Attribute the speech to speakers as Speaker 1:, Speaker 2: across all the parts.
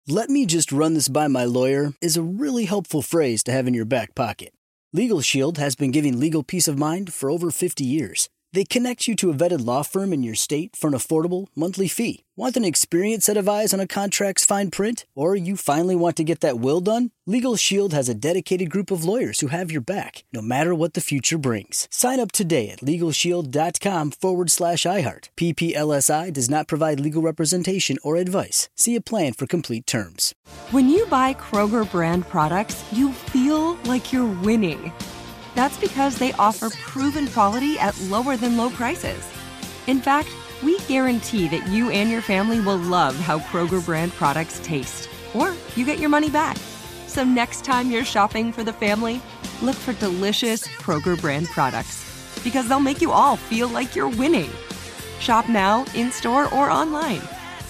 Speaker 1: "Let me just run this by my lawyer" is a really helpful phrase to have in your back pocket. Legal Shield has been giving legal peace of mind for over 50 years. They connect you to a vetted law firm in your state for an affordable monthly fee. Want an experienced set of eyes on a contract's fine print? Or you finally want to get that will done? Legal Shield has a dedicated group of lawyers who have your back, no matter what the future brings. Sign up today at LegalShield.com/iHeart. PPLSI does not provide legal representation or advice. See a plan for complete terms.
Speaker 2: When you buy Kroger brand products, you feel like you're winning. That's because they offer proven quality at lower than low prices. In fact, we guarantee that you and your family will love how Kroger brand products taste, or you get your money back. So next time you're shopping for the family, look for delicious Kroger brand products, because they'll make you all feel like you're winning. Shop now, in-store, or online.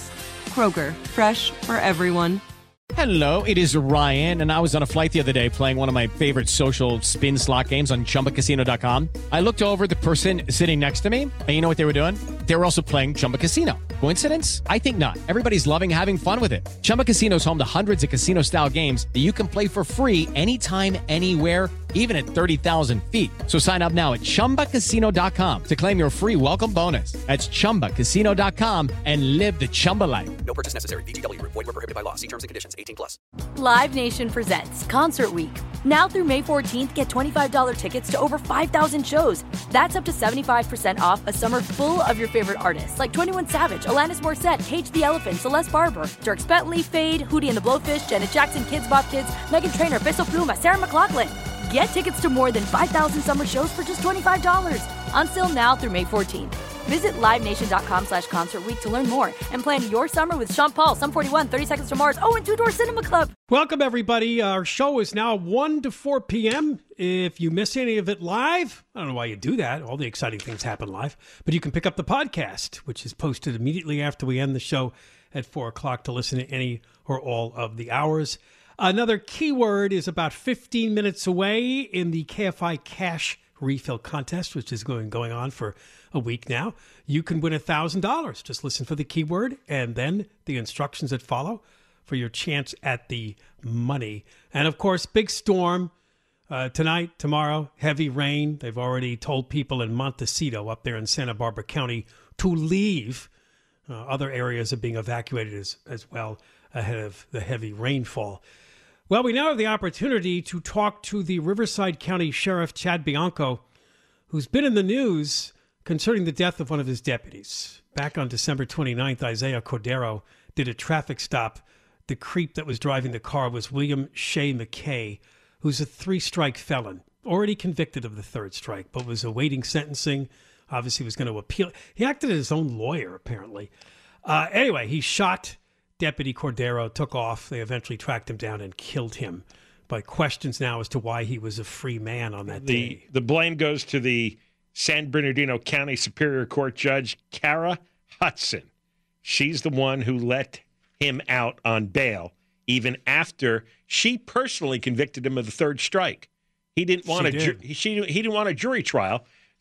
Speaker 2: Kroger, fresh for everyone.
Speaker 3: Hello, it is Ryan, and I was on a flight the other day playing one of my favorite social spin slot games on ChumbaCasino.com. I looked over at the person sitting next to me, and you know what they were doing? They were also playing Chumba Casino. Coincidence? I think not. Everybody's loving having fun with it. Chumba Casino is home to hundreds of casino-style games that you can play for free anytime, anywhere, even at 30,000 feet. So sign up now at ChumbaCasino.com to claim your free welcome bonus. That's ChumbaCasino.com and live the Chumba life.
Speaker 4: No purchase necessary. VGW. Void where prohibited by law. See terms and conditions. 18+.
Speaker 5: Live Nation presents Concert Week. Now through May 14th, get $25 tickets to over 5,000 shows. That's up to 75% off a summer full of your favorite artists like 21 Savage, Alanis Morissette, Cage the Elephant, Celeste Barber, Dierks Bentley, Fade, Hootie and the Blowfish, Janet Jackson, Kidz Bop Kids, Meghan Trainor, Peso Pluma, Sarah McLachlan. Get tickets to more than 5,000 summer shows for just $25. Until now through May 14th. Visit LiveNation.com/Concert Week to learn more and plan your summer with Sean Paul, Sum 41, 30 Seconds to Mars, and Two Door Cinema Club.
Speaker 6: Welcome, everybody. Our show is now 1 to 4 p.m. If you miss any of it live, I don't know why you do that. All the exciting things happen live. But you can pick up the podcast, which is posted immediately after we end the show at 4 o'clock to listen to any or all of the hours. Another keyword is about 15 minutes away in the KFI Cash Refill Contest, which is going on for a week now. You can win $1,000. Just listen for the keyword and then the instructions that follow for your chance at the money. And of course, big storm tonight, tomorrow, heavy rain. They've already told people in Montecito up there in Santa Barbara County to leave. Other areas are being evacuated as well ahead of the heavy rainfall. Well, we now have the opportunity to talk to the Riverside County Sheriff, Chad Bianco, who's been in the news concerning the death of one of his deputies. Back on December 29th, Isaiah Cordero did a traffic stop. The creep that was driving the car was William Shea McKay, who's a 3-strike felon, already convicted of the 3rd strike, but was awaiting sentencing. Obviously was going to appeal. He acted as his own lawyer, apparently. Anyway, he shot Deputy Cordero, took off. They eventually tracked him down and killed him. But questions now as to why he was a free man on that day.
Speaker 7: The blame goes to the San Bernardino County Superior Court Judge, Kara Hudson. She's the one who let him out on bail, even after she personally convicted him of the 3rd strike. He didn't want he didn't want a jury trial,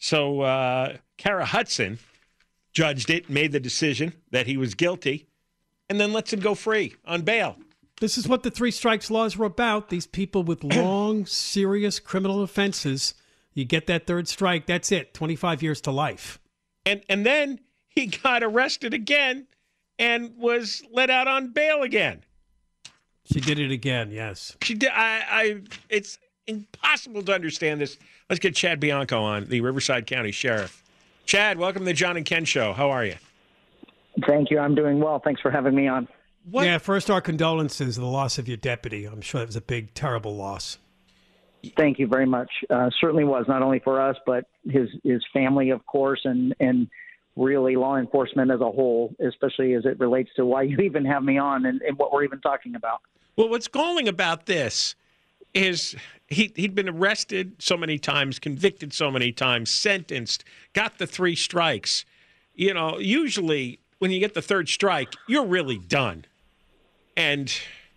Speaker 7: so Kara Hudson judged it, made the decision that he was guilty, and then lets him go free on bail.
Speaker 6: This is what the 3 strikes laws were about. These people with long, serious criminal offenses, you get that 3rd strike, that's it, 25 years to life.
Speaker 7: And then he got arrested again and was let out on bail again.
Speaker 6: She did it again, yes.
Speaker 7: She did. It's impossible to understand this. Let's get Chad Bianco on, the Riverside County Sheriff. Chad, welcome to the John and Ken Show. How are you?
Speaker 8: Thank you. I'm doing well. Thanks for having me on.
Speaker 6: What? Yeah, first our condolences, the loss of your deputy. I'm sure that was a big, terrible loss.
Speaker 8: Thank you very much. Certainly was, not only for us, but his family, of course, and really law enforcement as a whole, especially as it relates to why you even have me on and what we're even talking about.
Speaker 7: Well, what's galling about this is he'd been arrested so many times, convicted so many times, sentenced, got the 3 strikes. You know, usually when you get the 3rd strike, you're really done. And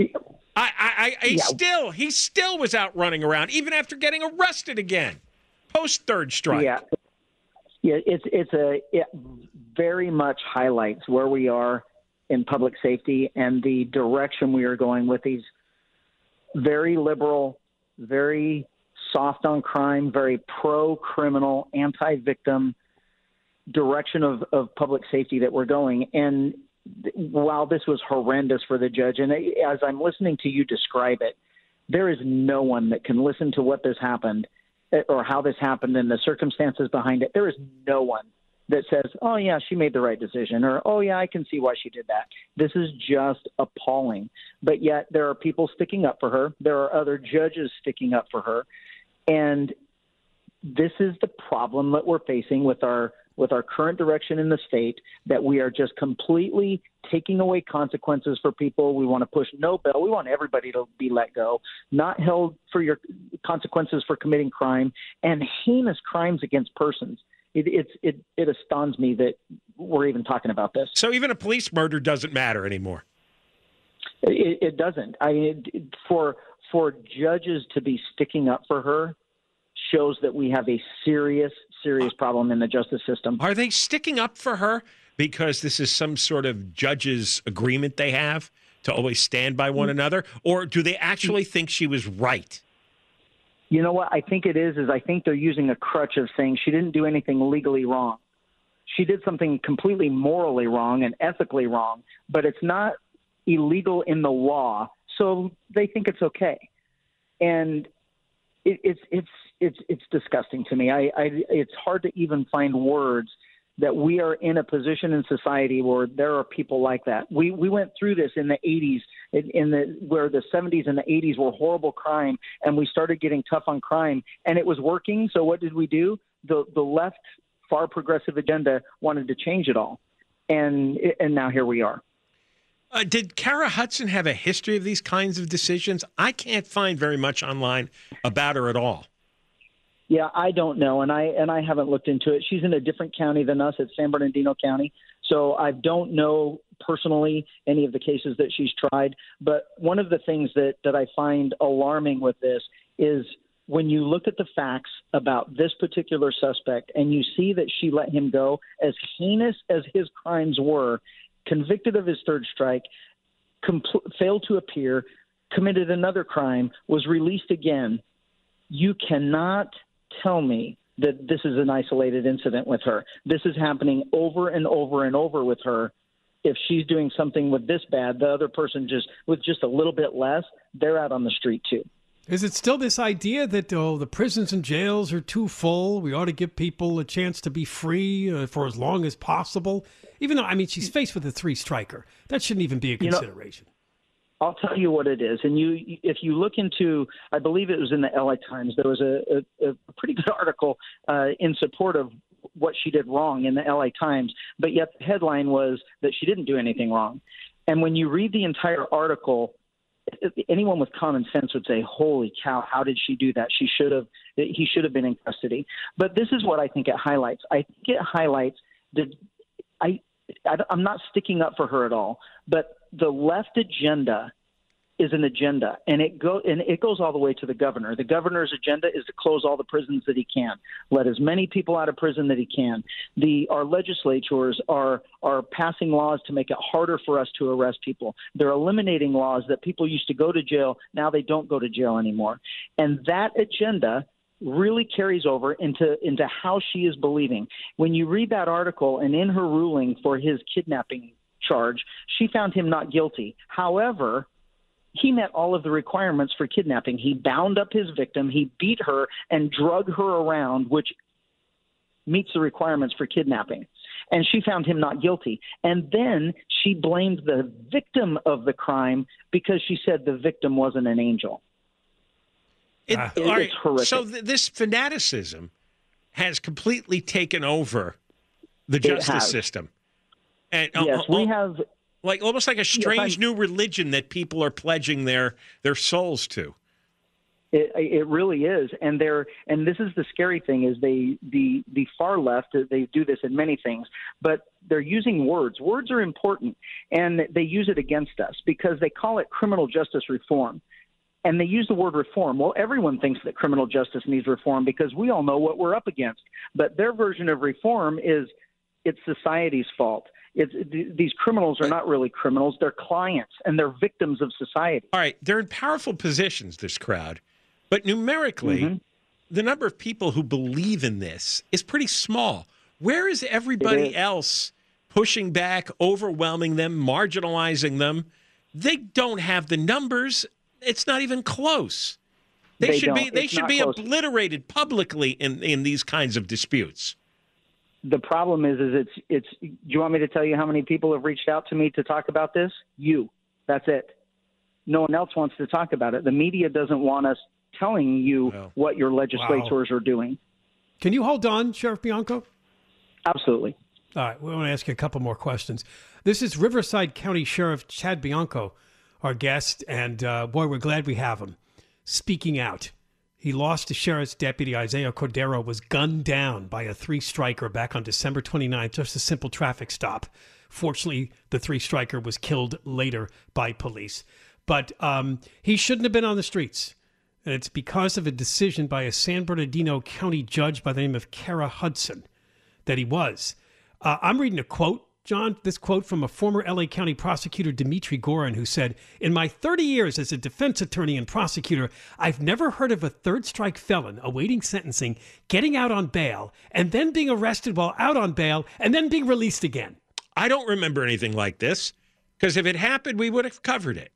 Speaker 7: he still was out running around even after getting arrested again, post 3rd strike.
Speaker 8: Yeah, it very much highlights where we are in public safety and the direction we are going with these very liberal, very soft on crime, very pro-criminal, anti-victim direction of public safety that we're going. And while this was horrendous for the judge, and as I'm listening to you describe it, there is no one that can listen to what this happened or how this happened and the circumstances behind it. There is no one that says, oh, yeah, she made the right decision, or, oh, yeah, I can see why she did that. This is just appalling. But yet there are people sticking up for her. There are other judges sticking up for her. And this is the problem that we're facing with our current direction in the state, that we are just completely taking away consequences for people. We want to push no bail. We want everybody to be let go, not held for your consequences for committing crime, and heinous crimes against persons. It astounds me that we're even talking about this.
Speaker 7: So even a police murder doesn't matter anymore.
Speaker 8: It doesn't. For judges to be sticking up for her shows that we have a serious problem in the justice system.
Speaker 7: Are they sticking up for her because this is some sort of judges' agreement they have to always stand by one another, or do they actually think she was right?
Speaker 8: You know what I think it is I think they're using a crutch of saying she didn't do anything legally wrong. She did something completely morally wrong and ethically wrong, but it's not illegal in the law, so they think it's okay. And it's disgusting to me. It's hard to even find words that we are in a position in society where there are people like that. We went through this in the 80s, where the 70s and the 80s were horrible crime, and we started getting tough on crime, and it was working. So what did we do? The left, far progressive agenda wanted to change it all, and now here we are.
Speaker 7: Did Kara Hudson have a history of these kinds of decisions? I can't find very much online about her at all.
Speaker 8: Yeah, I don't know, and I haven't looked into it. She's in a different county than us at San Bernardino County, so I don't know personally any of the cases that she's tried. But one of the things that I find alarming with this is when you look at the facts about this particular suspect and you see that she let him go, as heinous as his crimes were, convicted of his third strike, failed to appear, committed another crime, was released again. You cannot tell me that this is an isolated incident with her. This is happening over and over and over with her. If she's doing something with this bad, the other person with just a little bit less, they're out on the street too.
Speaker 6: Is it still this idea that the prisons and jails are too full? We ought to give people a chance to be free for as long as possible? Even though, she's faced with a three-striker. That shouldn't even be a consideration.
Speaker 8: I'll tell you what it is. And if you look into, I believe it was in the LA Times, there was a pretty good article in support of what she did wrong in the LA Times, but yet the headline was that she didn't do anything wrong. And when you read the entire article, anyone with common sense would say, holy cow, how did she do that? He should have been in custody. But this is what I think it highlights. I think it highlights I'm not sticking up for her at all, but the left agenda is an agenda, and it goes all the way to the governor. The governor's agenda is to close all the prisons that he can, let as many people out of prison that he can. Our legislatures are passing laws to make it harder for us to arrest people. They're eliminating laws that people used to go to jail. Now they don't go to jail anymore. And that agenda really carries over into how she is believing. When you read that article, and in her ruling for his kidnapping charge, she found him not guilty. However, he met all of the requirements for kidnapping. He bound up his victim, he beat her and drug her around, which meets the requirements for kidnapping. And she found him not guilty. And then she blamed the victim of the crime because she said the victim wasn't an angel. It's horrific.
Speaker 7: So this fanaticism has completely taken over the justice system. And
Speaker 8: yes, we have
Speaker 7: almost like a strange new religion that people are pledging their souls to.
Speaker 8: It really is, and this is the scary thing is the far left, they do this in many things, but they're using words. Words are important, and they use it against us because they call it criminal justice reform. And they use the word reform. Well, everyone thinks that criminal justice needs reform because we all know what we're up against. But their version of reform is it's society's fault. These criminals are not really criminals. They're clients, and they're victims of society.
Speaker 7: All right, they're in powerful positions, this crowd. But numerically, the number of people who believe in this is pretty small. Where is everybody else pushing back, overwhelming them, marginalizing them? They don't have the numbers. It's not even close. They should be obliterated publicly in these kinds of disputes.
Speaker 8: The problem is it's. Do you want me to tell you how many people have reached out to me to talk about this? You. That's it. No one else wants to talk about it. The media doesn't want us telling you what your legislators are doing.
Speaker 6: Can you hold on, Sheriff Bianco?
Speaker 8: Absolutely.
Speaker 6: All right, we want to ask you a couple more questions. This is Riverside County Sheriff Chad Bianco, our guest, and boy, we're glad we have him. Speaking out. He lost to Sheriff's Deputy Isaiah Cordero, was gunned down by a three-striker back on December 29th, just a simple traffic stop. Fortunately, the three-striker was killed later by police. But he shouldn't have been on the streets. And it's because of a decision by a San Bernardino County judge by the name of Kara Hudson that he was. I'm reading a quote, John, this quote from a former LA County prosecutor, Dimitri Gorin, who said, "In my 30 years as a defense attorney and prosecutor, I've never heard of a third-strike felon awaiting sentencing, getting out on bail, and then being arrested while out on bail, and then being released again."
Speaker 7: I don't remember anything like this, because if it happened, we would have covered it.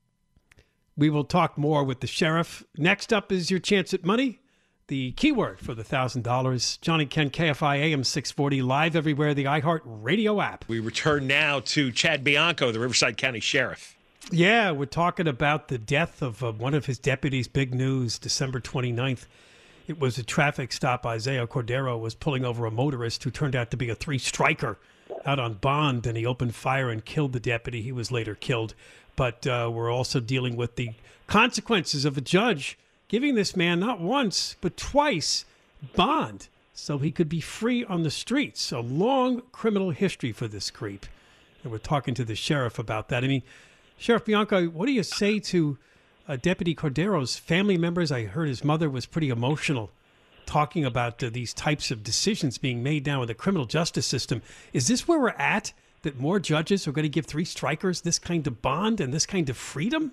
Speaker 6: We will talk more with the sheriff. Next up is your chance at money. The keyword for the $1,000. John and Ken, KFI AM 640, live everywhere, the iHeart Radio app.
Speaker 7: We return now to Chad Bianco, the Riverside County Sheriff.
Speaker 6: Yeah, we're talking about the death of one of his deputies. Big news, December 29th. It was a traffic stop. Isaiah Cordero was pulling over a motorist who turned out to be a three-striker out on bond, and he opened fire and killed the deputy. He was later killed. But we're also dealing with the consequences of a judge giving this man not once, but twice bond so he could be free on the streets. A long criminal history for this creep. And we're talking to the sheriff about that. I mean, Sheriff Bianco, what do you say to Deputy Cordero's family members? I heard his mother was pretty emotional talking about these types of decisions being made now in the criminal justice system. Is this where we're at, that more judges are going to give three strikers this kind of bond and this kind of freedom?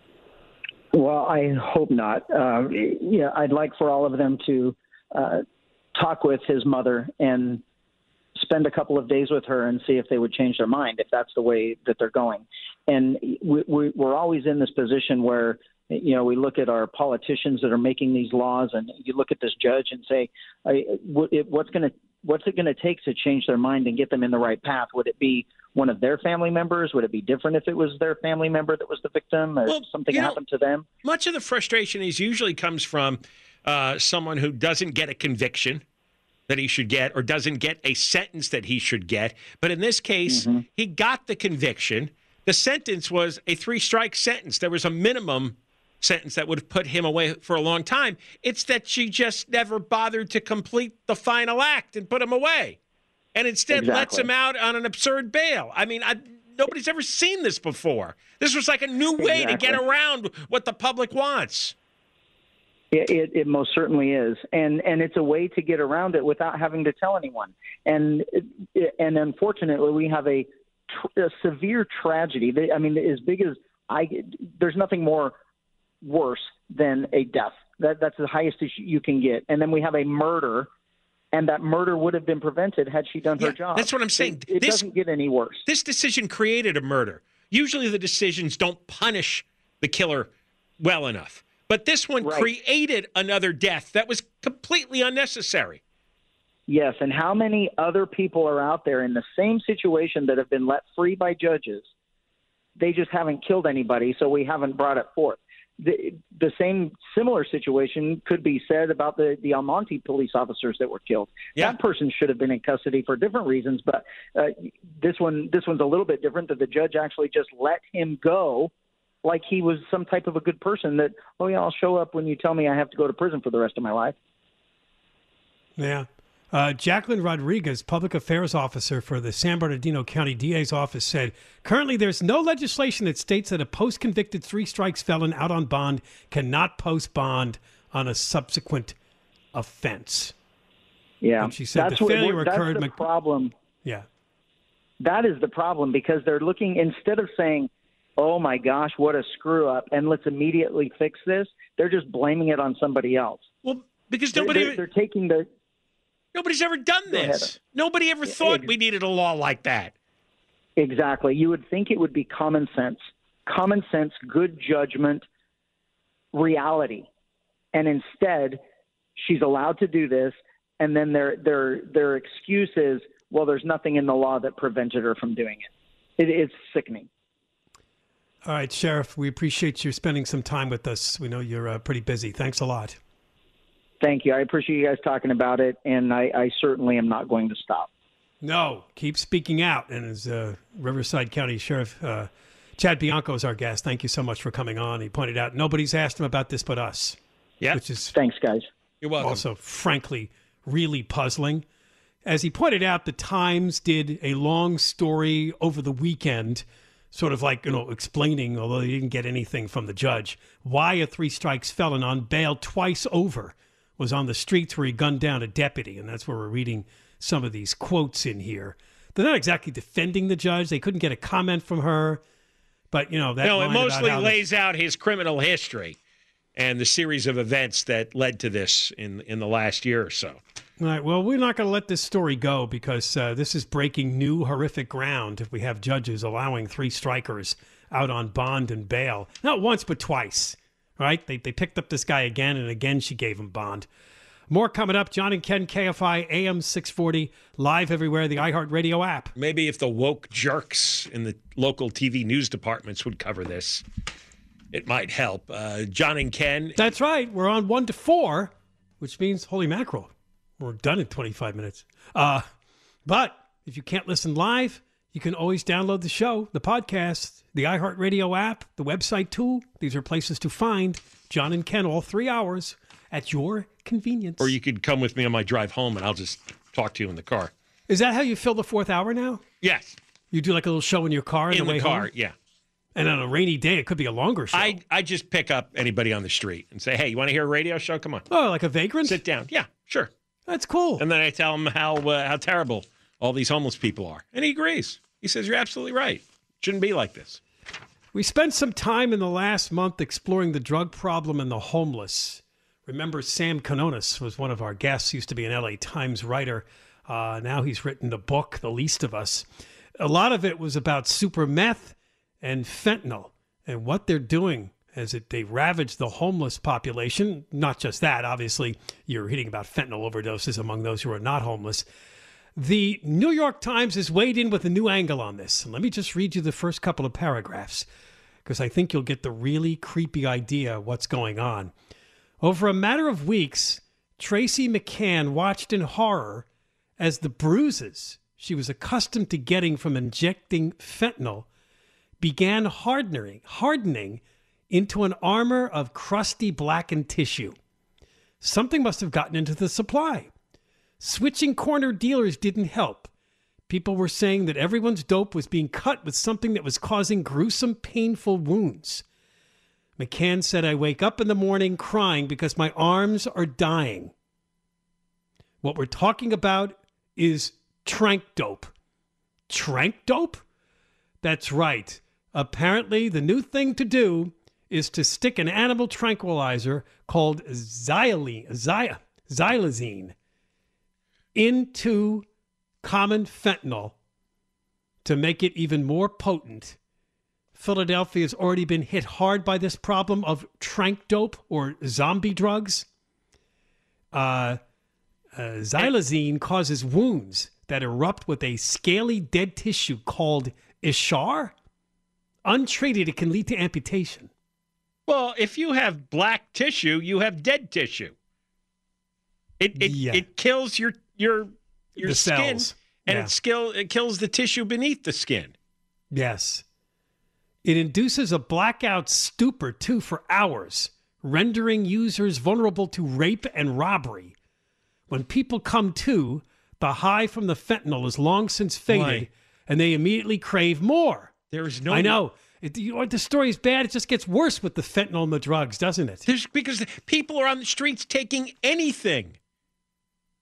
Speaker 8: Well, I hope not. I'd like for all of them to talk with his mother and spend a couple of days with her and see if they would change their mind, if that's the way that they're going. And we're always in this position where, we look at our politicians that are making these laws, and you look at this judge and say, what's it going to take to change their mind and get them in the right path? Would it be one of their family members? Would it be different if it was their family member that was the victim, or something happened to them?
Speaker 7: Much of the frustration usually comes from someone who doesn't get a conviction that he should get, or doesn't get a sentence that he should get. But in this case, he got the conviction. The sentence was a three-strike sentence. There was a minimum sentence that would have put him away for a long time. It's that she just never bothered to complete the final act and put him away, and instead lets him out on an absurd bail. I mean, nobody's ever seen this before. This was like a new way to get around what the public wants.
Speaker 8: It most certainly is, and it's a way to get around it without having to tell anyone. And unfortunately, we have a severe tragedy. I mean, as big as there's nothing more worse than a death. That's the highest you can get. And then we have a murder, and that murder would have been prevented had she done her job.
Speaker 7: That's what I'm saying.
Speaker 8: It doesn't get any worse.
Speaker 7: This decision created a murder. Usually the decisions don't punish the killer well enough. But this one created another death that was completely unnecessary.
Speaker 8: Yes, and how many other people are out there in the same situation that have been let free by judges? They just haven't killed anybody, so we haven't brought it forth. The same similar situation could be said about the Almonte police officers that were killed. Yeah. That person should have been in custody for different reasons, but this one's a little bit different, that the judge actually just let him go like he was some type of a good person that, oh, yeah, I'll show up when you tell me I have to go to prison for the rest of my life.
Speaker 6: Yeah. Jacqueline Rodriguez, public affairs officer for the San Bernardino County DA's office, said, currently there's no legislation that states that a post-convicted three-strikes felon out on bond cannot post bond on a subsequent offense.
Speaker 8: Yeah.
Speaker 6: And she said the failure occurred.
Speaker 8: That's the problem.
Speaker 6: Yeah.
Speaker 8: That is the problem, because they're looking, instead of saying, oh my gosh, what a screw up, and let's immediately fix this, they're just blaming it on somebody else.
Speaker 7: Well, because
Speaker 8: they're taking the...
Speaker 7: Nobody's ever done this. Nobody ever thought we needed a law like that.
Speaker 8: Exactly. You would think it would be common sense, good judgment, reality. And instead, she's allowed to do this, and then their excuse is, well, there's nothing in the law that prevented her from doing it. It's sickening.
Speaker 6: All right, Sheriff, we appreciate you spending some time with us. We know you're pretty busy. Thanks a lot.
Speaker 8: Thank you. I appreciate you guys talking about it, and I certainly am not going to stop.
Speaker 6: No, keep speaking out. And as Riverside County Sheriff Chad Bianco is our guest, thank you so much for coming on. He pointed out nobody's asked him about this but us.
Speaker 7: Yeah.
Speaker 6: Which is
Speaker 8: thanks, guys.
Speaker 7: You're welcome.
Speaker 6: Also, frankly, really puzzling. As he pointed out, the Times did a long story over the weekend, sort of like, explaining, although they didn't get anything from the judge, why a three-strikes felon on bail twice over was on the streets where he gunned down a deputy. And that's where we're reading some of these quotes in here. They're not exactly defending the judge. They couldn't get a comment from her. But, that
Speaker 7: it mostly lays out his criminal history and the series of events that led to this in the last year or so.
Speaker 6: All right, well, we're not going to let this story go because this is breaking new horrific ground if we have judges allowing three strikers out on bond and bail. Not once, but twice, right? They picked up this guy again, and again she gave him bond. More coming up. John and Ken, KFI, AM 640, live everywhere, the iHeartRadio app.
Speaker 7: Maybe if the woke jerks in the local TV news departments would cover this, it might help. John and Ken.
Speaker 6: That's right. We're on 1 to 4, which means, holy mackerel, we're done in 25 minutes. But if you can't listen live, you can always download the show, the podcast, the iHeartRadio app, the website too. These are places to find John and Ken all 3 hours at your convenience.
Speaker 7: Or you could come with me on my drive home and I'll just talk to you in the car.
Speaker 6: Is that how you fill the fourth hour now?
Speaker 7: Yes.
Speaker 6: You do like a little show in your car on the way home?
Speaker 7: Yeah.
Speaker 6: And on a rainy day, it could be a longer show.
Speaker 7: I just pick up anybody on the street and say, hey, you want to hear a radio show? Come on.
Speaker 6: Oh, like a vagrant?
Speaker 7: Sit down. Yeah, sure.
Speaker 6: That's cool.
Speaker 7: And then I tell him how terrible all these homeless people are. And he agrees. He says, you're absolutely right. Shouldn't be like this.
Speaker 6: We spent some time in the last month exploring the drug problem and the homeless. Remember, Sam Quinones was one of our guests, used to be an LA Times writer. Now he's written the book, The Least of Us. A lot of it was about super meth and fentanyl and what they're doing as they ravage the homeless population. Not just that, obviously, you're reading about fentanyl overdoses among those who are not homeless. The New York Times has weighed in with a new angle on this. And let me just read you the first couple of paragraphs, because I think you'll get the really creepy idea of what's going on. Over a matter of weeks, Tracy McCann watched in horror as the bruises she was accustomed to getting from injecting fentanyl began hardening into an armor of crusty blackened tissue. Something must have gotten into the supply. Switching corner dealers didn't help. People were saying that everyone's dope was being cut with something that was causing gruesome, painful wounds. McCann said, I wake up in the morning crying because my arms are dying. What we're talking about is trank dope. Trank dope? That's right. Apparently, the new thing to do is to stick an animal tranquilizer called xylazine into common fentanyl to make it even more potent. Philadelphia has already been hit hard by this problem of trank dope or zombie drugs. Xylazine causes wounds that erupt with a scaly dead tissue called ishar. Untreated, it can lead to amputation.
Speaker 7: Well, if you have black tissue, you have dead tissue. It kills your skin,
Speaker 6: cells.
Speaker 7: And it kills the tissue beneath the skin.
Speaker 6: Yes. It induces a blackout stupor, too, for hours, rendering users vulnerable to rape and robbery. When people come to, the high from the fentanyl is long since faded, and they immediately crave more.
Speaker 7: There's no...
Speaker 6: I know. The story is bad. It just gets worse with the fentanyl and the drugs, doesn't it?
Speaker 7: Because people are on the streets taking anything.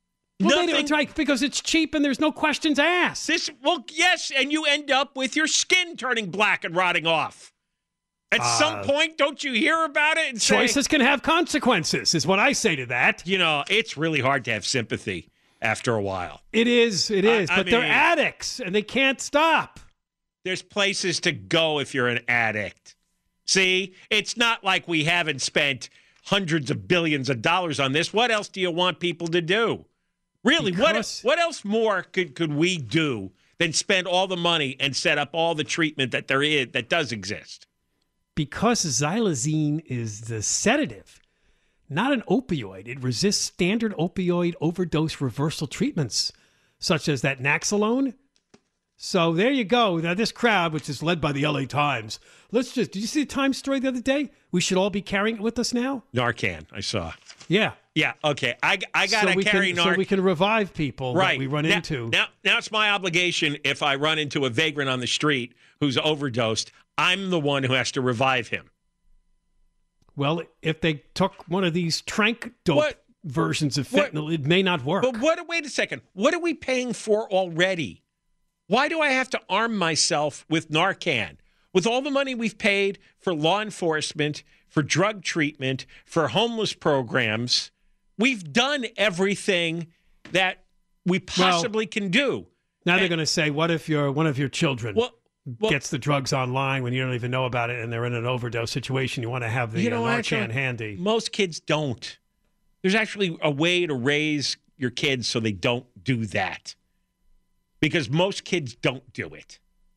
Speaker 6: Well, that's right, because it's cheap and there's no questions asked.
Speaker 7: Yes, and you end up with your skin turning black and rotting off. At some point, don't you hear about it? And
Speaker 6: choices can have consequences, is what I say to that.
Speaker 7: It's really hard to have sympathy after a while.
Speaker 6: It is. But they're addicts, and they can't stop.
Speaker 7: There's places to go if you're an addict. See, it's not like we haven't spent hundreds of billions of dollars on this. What else do you want people to do? Really, what else more could we do than spend all the money and set up all the treatment that that does exist?
Speaker 6: Because xylazine is the sedative, not an opioid. It resists standard opioid overdose reversal treatments, such as that Naxalone. So there you go. Now, this crowd, which is led by the LA Times, did you see the Times story the other day? We should all be carrying it with us now?
Speaker 7: Narcan, I saw.
Speaker 6: Yeah.
Speaker 7: Yeah, okay. I got to carry Narcan.
Speaker 6: So we can revive people that we run into.
Speaker 7: Now it's my obligation if I run into a vagrant on the street who's overdosed, I'm the one who has to revive him.
Speaker 6: Well, if they took one of these trank dope versions of fentanyl, it may not work.
Speaker 7: But wait a second. What are we paying for already? Why do I have to arm myself with Narcan? With all the money we've paid for law enforcement, for drug treatment, for homeless programs, we've done everything that we possibly can do.
Speaker 6: Now they're going to say, what if one of your children gets the drugs online when you don't even know about it and they're in an overdose situation? You want to have the Narcan handy.
Speaker 7: Most kids don't. There's actually a way to raise your kids so they don't do that. Because most kids don't do it.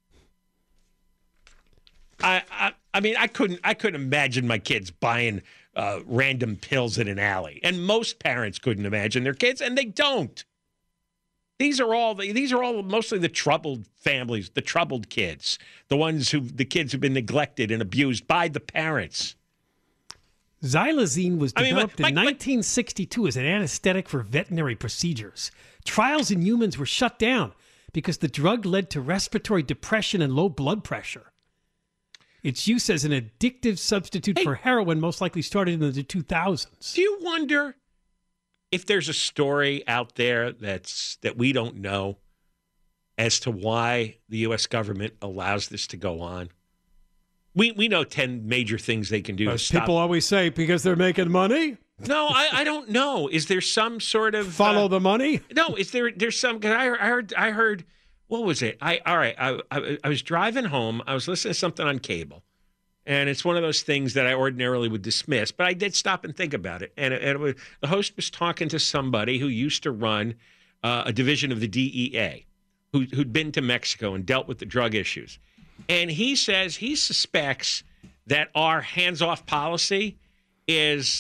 Speaker 7: I mean, I couldn't imagine my kids buying random pills in an alley, and most parents couldn't imagine their kids, and they don't. These are all mostly the troubled families, the troubled kids, the kids who've been neglected and abused by the parents.
Speaker 6: Xylazine was developed in 1962 as an anesthetic for veterinary procedures. Trials in humans were shut down because the drug led to respiratory depression and low blood pressure. Its use as an addictive substitute for heroin most likely started in the 2000s.
Speaker 7: Do you wonder if there's a story out there that we don't know as to why the U.S. government allows this to go on? We know 10 major things they can do to stop.
Speaker 6: People always say, because they're making money?
Speaker 7: No, I don't know. Is there some sort of
Speaker 6: follow the money?
Speaker 7: No, there's some? Cause I heard. What was it? I was driving home. I was listening to something on cable, and it's one of those things that I ordinarily would dismiss, but I did stop and think about it. And the host was talking to somebody who used to run a division of the DEA, who'd been to Mexico and dealt with the drug issues, and he says he suspects that our hands-off policy is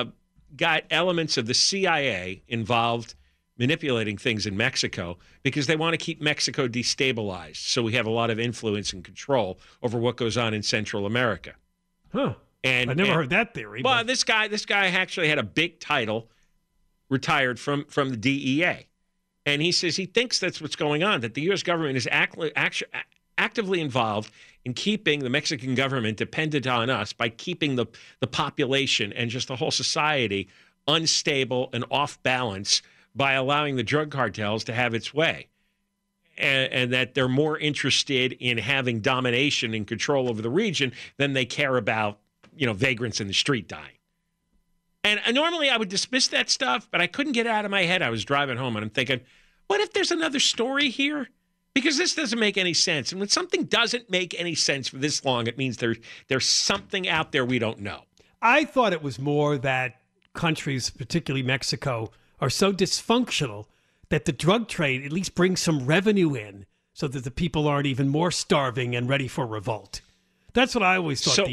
Speaker 7: got elements of the CIA involved manipulating things in Mexico because they want to keep Mexico destabilized. So we have a lot of influence and control over what goes on in Central America.
Speaker 6: Huh. And I never heard that theory.
Speaker 7: Well, this guy actually had a big title, retired from the DEA. And he says he thinks that's what's going on, that the U.S. government is actively involved in keeping the Mexican government dependent on us by keeping the population and just the whole society unstable and off balance by allowing the drug cartels to have its way. And that they're more interested in having domination and control over the region than they care about, vagrants in the street dying. And normally I would dismiss that stuff, but I couldn't get it out of my head. I was driving home and I'm thinking, what if there's another story here? Because this doesn't make any sense. And when something doesn't make any sense for this long, it means there's something out there we don't know.
Speaker 6: I thought it was more that countries, particularly Mexico, are so dysfunctional that the drug trade at least brings some revenue in so that the people aren't even more starving and ready for revolt. That's what I always thought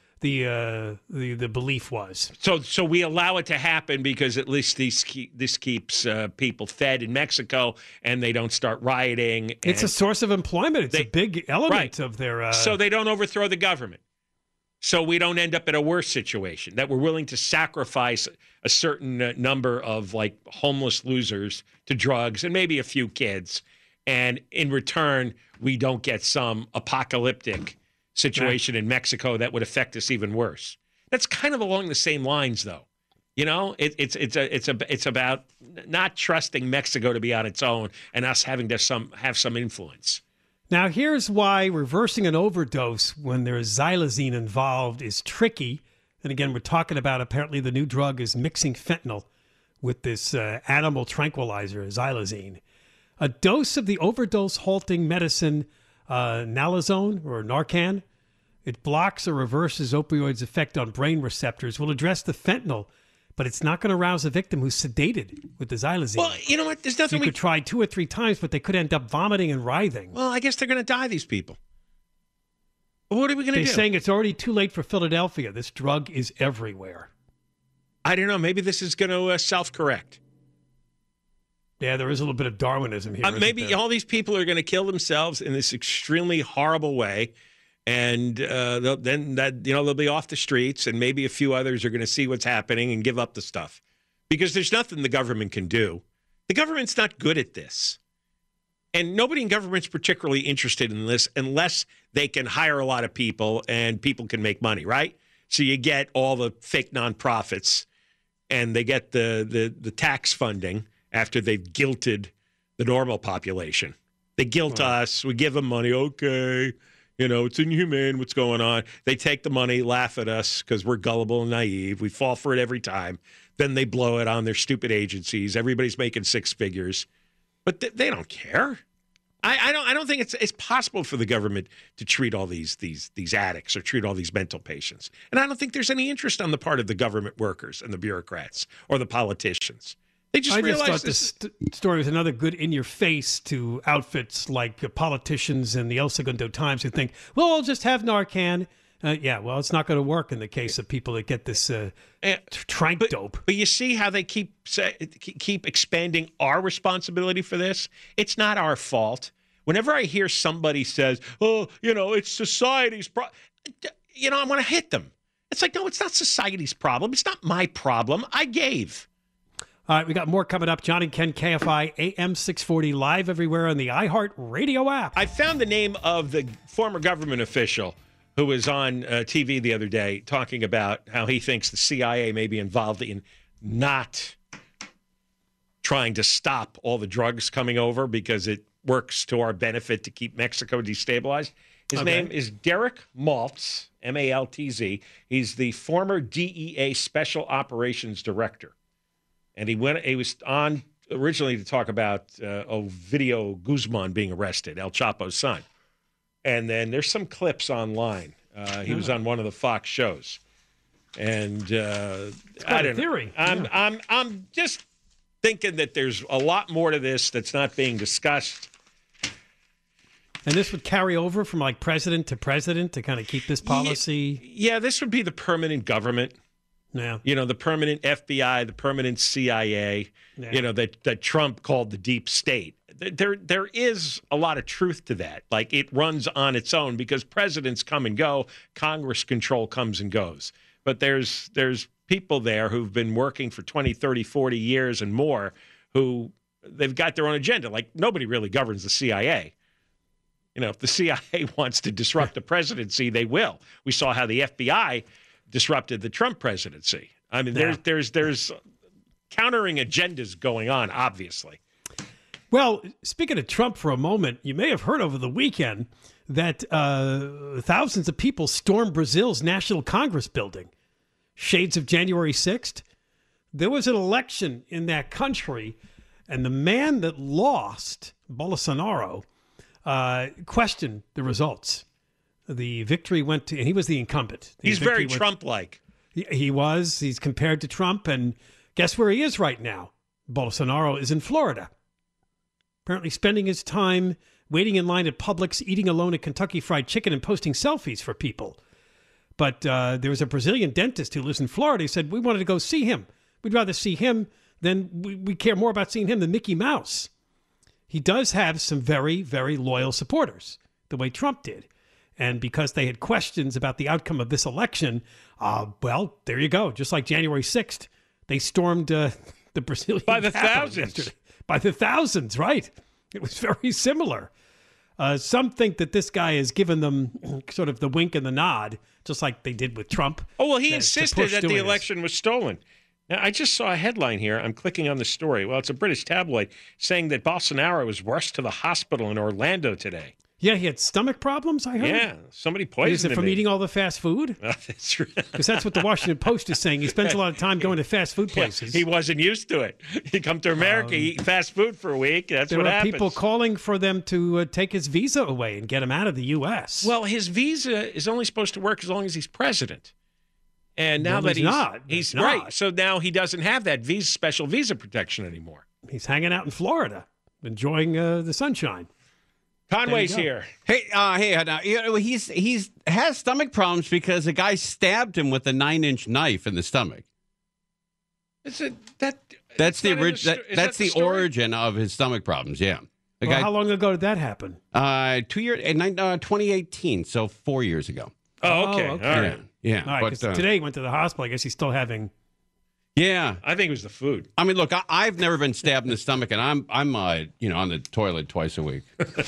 Speaker 6: the belief was.
Speaker 7: So we allow it to happen because at least this keeps people fed in Mexico and they don't start rioting.
Speaker 6: It's a source of employment. It's a big element of their...
Speaker 7: So they don't overthrow the government. So we don't end up in a worse situation, that we're willing to sacrifice a certain number of homeless losers to drugs and maybe a few kids. And in return, we don't get some apocalyptic situation in Mexico that would affect us even worse. That's kind of along the same lines, though. You know, it's about not trusting Mexico to be on its own and us having to have some influence.
Speaker 6: Now, here's why reversing an overdose when there's xylazine involved is tricky. And again, we're talking about apparently the new drug is mixing fentanyl with this animal tranquilizer, xylazine. A dose of the overdose-halting medicine nalazone or Narcan, it blocks or reverses opioids' effect on brain receptors, will address the fentanyl, but it's not going to arouse a victim who's sedated with the xylazine.
Speaker 7: Well, you know what? There's nothing
Speaker 6: you could try 2 or 3 times, but they could end up vomiting and writhing.
Speaker 7: Well, I guess they're going to die, these people. What are we going to do?
Speaker 6: They're saying it's already too late for Philadelphia. This drug is everywhere.
Speaker 7: I don't know. Maybe this is going to self-correct.
Speaker 6: Yeah, there is a little bit of Darwinism here.
Speaker 7: Maybe all these people are going to kill themselves in this extremely horrible way. And they'll be off the streets, and maybe a few others are going to see what's happening and give up the stuff. Because there's nothing the government can do. The government's not good at this. And nobody in government's particularly interested in this unless they can hire a lot of people and people can make money, right? So you get all the fake nonprofits, and they get the tax funding after they've guilted the normal population. They guilt us. We give them money. Okay. You know, it's inhumane what's going on. They take the money, laugh at us because we're gullible and naive. We fall for it every time. Then they blow it on their stupid agencies. Everybody's making 6 figures. But they don't care. I don't think it's possible for the government to treat all these addicts or treat all these mental patients. And I don't think there's any interest on the part of the government workers and the bureaucrats or the politicians. They just thought
Speaker 6: this story was another good in-your-face to outfits like politicians and the El Segundo Times who think, well, we'll just have Narcan. Well, it's not going to work in the case of people that get this trank dope.
Speaker 7: But you see how they keep expanding our responsibility for this? It's not our fault. Whenever I hear somebody says, oh, it's society's problem, I want to hit them. It's like, no, it's not society's problem. It's not my problem. I gave.
Speaker 6: All right, we got more coming up. John and Ken, KFI, AM 640, live everywhere on the iHeart Radio app.
Speaker 7: I found the name of the former government official who was on TV the other day talking about how he thinks the CIA may be involved in not trying to stop all the drugs coming over because it works to our benefit to keep Mexico destabilized. His name is Derek Maltz, M-A-L-T-Z. He's the former DEA Special Operations Director. And he was on originally to talk about Ovidio Guzman being arrested, El Chapo's son. And then there's some clips online. He was on one of the Fox shows. And I don't know. I'm just thinking that there's a lot more to this that's not being discussed.
Speaker 6: And this would carry over from like president to president to kind of keep this policy?
Speaker 7: Yeah, this would be the permanent government.
Speaker 6: Yeah.
Speaker 7: The permanent FBI, the permanent CIA, that Trump called the deep state. There is a lot of truth to that. Like, it runs on its own because presidents come and go, Congress control comes and goes. But there's people there who've been working for 20, 30, 40 years and more who they've got their own agenda. Like, nobody really governs the CIA. If the CIA wants to disrupt the presidency, they will. We saw how the FBI disrupted the Trump presidency. I mean, there's countering agendas going on, obviously.
Speaker 6: Well, speaking of Trump for a moment, you may have heard over the weekend that thousands of people stormed Brazil's National Congress building. Shades of January 6th. There was an election in that country, and the man that lost, Bolsonaro, questioned the results. The victory went to, and he was the incumbent.
Speaker 7: He's very Trump-like.
Speaker 6: He was. He's compared to Trump, and guess where he is right now? Bolsonaro is in Florida. Apparently spending his time waiting in line at Publix, eating alone at Kentucky Fried Chicken, and posting selfies for people. But there was a Brazilian dentist who lives in Florida. He said, we wanted to go see him. We'd rather see him than we care more about seeing him than Mickey Mouse. He does have some very, very loyal supporters, the way Trump did. And because they had questions about the outcome of this election, well, there you go. Just like January 6th, they stormed the Brazilian
Speaker 7: by the
Speaker 6: capital
Speaker 7: thousands.
Speaker 6: Yesterday. By the thousands, right. It was very similar. Some think that this guy has given them sort of the wink and the nod, just like they did with Trump.
Speaker 7: Oh, well, he insisted that the election was stolen. Now, I just saw a headline here. I'm clicking on the story. Well, it's a British tabloid saying that Bolsonaro was rushed to the hospital in Orlando today.
Speaker 6: Yeah, he had stomach problems, I heard.
Speaker 7: Yeah, somebody poisoned him.
Speaker 6: Is it from eating all the fast food?
Speaker 7: That's right.
Speaker 6: Because that's what the Washington Post is saying. He spends a lot of time going to fast food places.
Speaker 7: Yeah, he wasn't used to it. He come to America, eat fast food for a week. That's what happens.
Speaker 6: There are people calling for them to take his visa away and get him out of the U.S.
Speaker 7: Well, his visa is only supposed to work as long as he's president. And now that he's
Speaker 6: not.
Speaker 7: Right. So now he doesn't have that special visa protection anymore.
Speaker 6: He's hanging out in Florida, enjoying the sunshine.
Speaker 7: Conway's here.
Speaker 9: Hey, he's has stomach problems because a guy stabbed him with a 9-inch knife in the stomach. That's the origin of his stomach problems. Yeah.
Speaker 6: How long ago did that happen?
Speaker 9: 2 years, 2018. So 4 years ago.
Speaker 7: Oh, okay. All right.
Speaker 9: Yeah.
Speaker 6: All right. Because today he went to the hospital. I guess he's still having.
Speaker 9: Yeah,
Speaker 7: I think it was the food.
Speaker 9: I mean, look, I've never been stabbed in the stomach, and I'm on the toilet twice a week.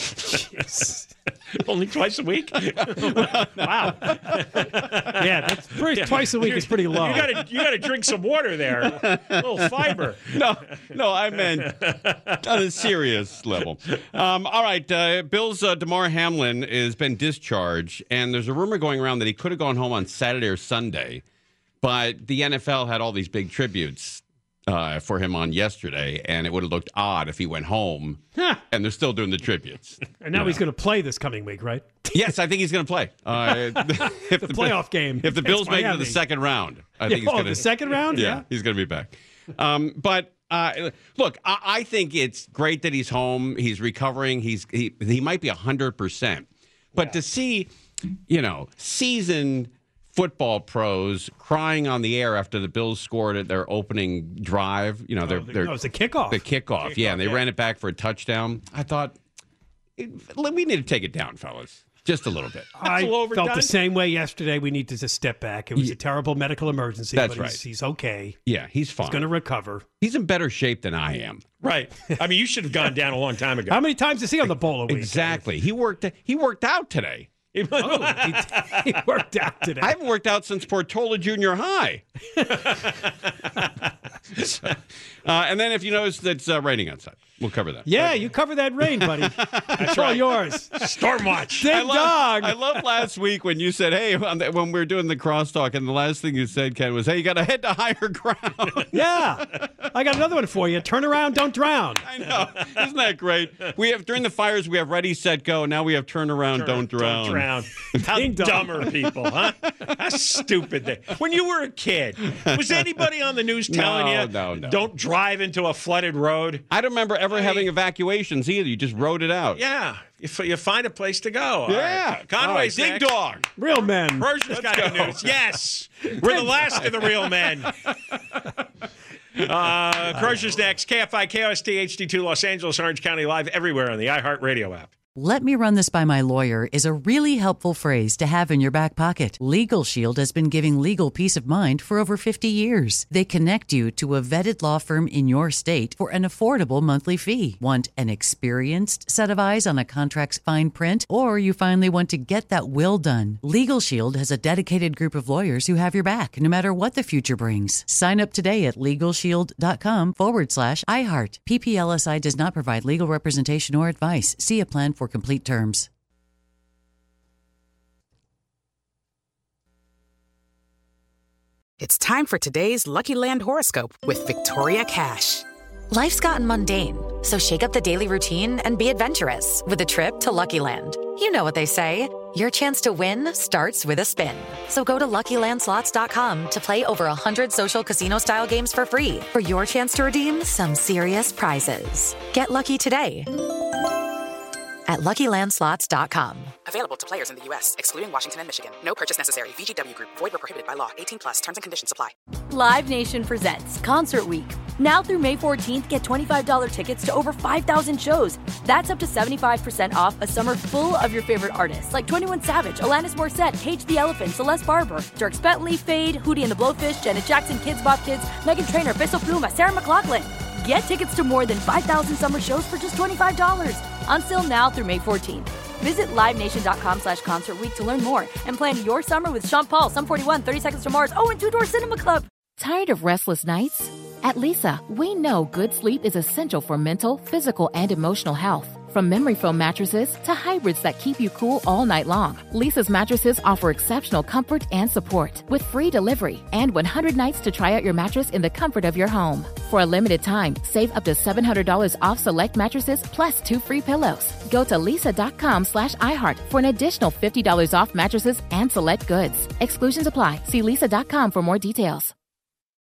Speaker 7: Only twice a week?
Speaker 6: Wow. Yeah, twice a week is pretty low.
Speaker 7: You got to drink some water there. A little fiber.
Speaker 9: No, I meant on a serious level. All right, Bills' Damar Hamlin has been discharged, and there's a rumor going around that he could have gone home on Saturday or Sunday. But the NFL had all these big tributes for him on yesterday, and it would have looked odd if he went home, and they're still doing the tributes.
Speaker 6: And now he's going to play this coming week, right?
Speaker 9: Yes, I think he's going to play.
Speaker 6: If the playoff game.
Speaker 9: If the Bills make it to the second round, I think he's going to.
Speaker 6: The second round?
Speaker 9: Yeah, he's going to be back. But look, I think it's great that he's home. He's recovering. He might be 100%. But to see, seasoned football pros crying on the air after the Bills scored at their opening drive. It was
Speaker 6: the kickoff.
Speaker 9: The kickoff, yeah, and they ran it back for a touchdown. I thought, we need to take it down, fellas. Just a little bit.
Speaker 6: I felt the same way yesterday. We need to just step back. It was a terrible medical emergency.
Speaker 9: That's
Speaker 6: right. He's okay.
Speaker 9: Yeah, he's fine.
Speaker 6: He's going to recover.
Speaker 9: He's in better shape than I am.
Speaker 7: Right. I mean, you should have gone down a long time ago.
Speaker 6: How many times is he on the bowl a week?
Speaker 9: Exactly. He worked out today.
Speaker 6: He worked out today.
Speaker 9: I haven't worked out since Portola Junior High. And then if you notice that it's raining outside, we'll cover that.
Speaker 6: Yeah, you cover that rain, buddy. That's all yours.
Speaker 7: Storm watch.
Speaker 6: Dog.
Speaker 9: I love last week when you said, hey, when we were doing the crosstalk, and the last thing you said, Ken, was, hey, you got to head to higher ground.
Speaker 6: Yeah. I got another one for you. Turn around, don't drown.
Speaker 9: I know. Isn't that great? We have, during the fires, we have ready, set, go. Now we have turn around, don't drown.
Speaker 7: Don't drown. How dumb are people, huh? How stupid. When you were a kid, was anybody on the news telling you,
Speaker 9: No.
Speaker 7: don't drive into a flooded road?
Speaker 9: I don't remember ever having evacuations either. You just rode it out.
Speaker 7: Yeah. You find a place to go.
Speaker 9: Yeah.
Speaker 7: Right. Conway's
Speaker 9: Dig
Speaker 7: next.
Speaker 9: dog.
Speaker 6: Real men.
Speaker 7: Persia's got good news. Yes. We're the last of the real men. Croziers next. KFI, KOST, HD2, Los Angeles, Orange County, live everywhere on the iHeartRadio app.
Speaker 10: Let me run this by my lawyer is a really helpful phrase to have in your back pocket. Legal Shield has been giving legal peace of mind for over 50 years. They connect you to a vetted law firm in your state for an affordable monthly fee. Want an experienced set of eyes on a contract's fine print? Or you finally want to get that will done? Legal Shield has a dedicated group of lawyers who have your back, no matter what the future brings. Sign up today at LegalShield.com/iHeart. PPLSI does not provide legal representation or advice. See a plan for complete terms.
Speaker 11: It's time for today's Lucky Land horoscope with Victoria Cash.
Speaker 12: Life's gotten mundane, so shake up the daily routine and be adventurous with a trip to Lucky Land. You know what they say, your chance to win starts with a spin. So go to LuckyLandSlots.com to play over 100 social casino-style games for free for your chance to redeem some serious prizes. Get lucky today at LuckyLandSlots.com.
Speaker 11: Available to players in the U.S., excluding Washington and Michigan. No purchase necessary. VGW Group. Void where prohibited by law. 18+. Terms and conditions apply.
Speaker 5: Live Nation presents Concert Week. Now through May 14th, get $25 tickets to over 5,000 shows. That's up to 75% off a summer full of your favorite artists like 21 Savage, Alanis Morissette, Cage the Elephant, Celeste Barber, Dierks Bentley, Fade, Hootie and the Blowfish, Janet Jackson, Kids Bop Kids, Meghan Trainor, Bissell Pluma, Sarah McLachlan. Get tickets to more than 5,000 summer shows for just $25. Until now through May 14th. Visit LiveNation.com/Concert Week to learn more and plan your summer with Sean Paul, Sum 41, 30 Seconds to Mars, and Two Door Cinema Club.
Speaker 13: Tired of restless nights? At Leesa, we know good sleep is essential for mental, physical, and emotional health. From memory foam mattresses to hybrids that keep you cool all night long, Leesa's mattresses offer exceptional comfort and support with free delivery and 100 nights to try out your mattress in the comfort of your home. For a limited time, save up to $700 off select mattresses plus 2 free pillows. Go to leesa.com/iHeart for an additional $50 off mattresses and select goods. Exclusions apply. See leesa.com for more details.